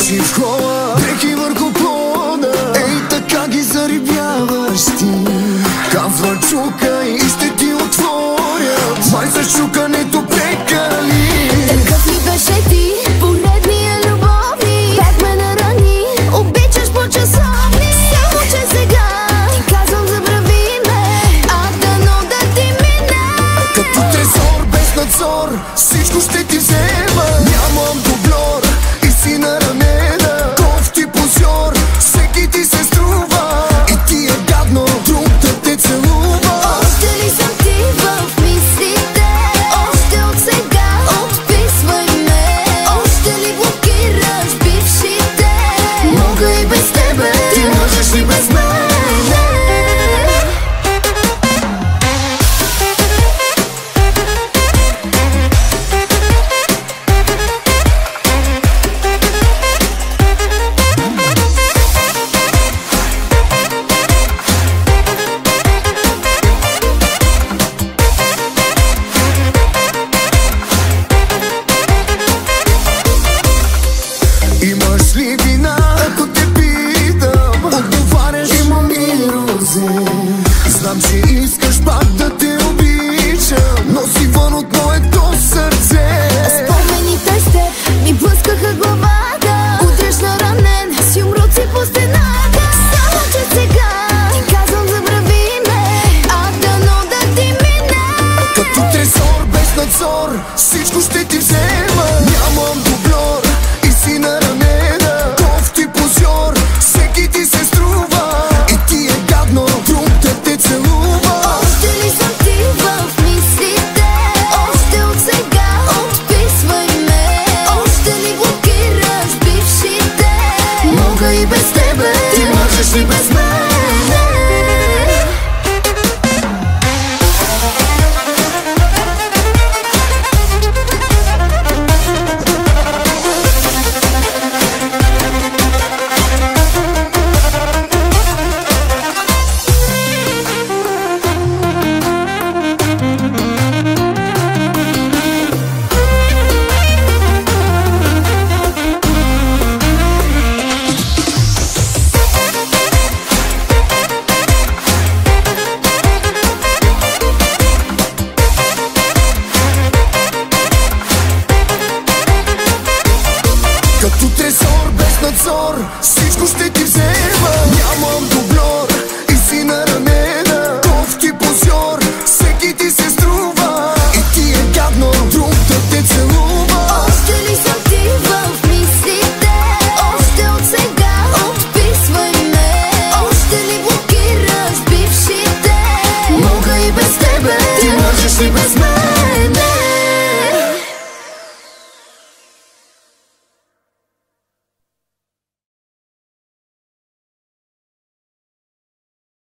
си в хола, дрехи върху пода, ей така ги зарибяваш ти. Казва чукай и ще ти отворят, май за чукането прекали. Такъв ли беше ти, поредния любовник, пак ме нарани, обичаш по часовник. Само че сега ти казвам забрави ме, а дано да ти мине. Като трезор без надзор, всичко ще ти взема. Нямам дублер и си на ранена, кофти позор, всеки ти се струва. И ти е гадно друг да те целува. Още ли съм ти в мислите? Още от сега отписвай ме. Още ли блокираш бившите? Мога и без тебе, ти можеш и без мен. Имаш ли вина, ако те питам? Отговаряш, имам и розе. Знам, че искаш пак да те обичам, но си вън от моето сърце. Спомените с теб ми блъскаха главата. Удреш на ранен, си умруци по стената. Само че сега ти казвам забрави ме, а дано да ти мине. Като трезор без надзор, всичко ще ти взема.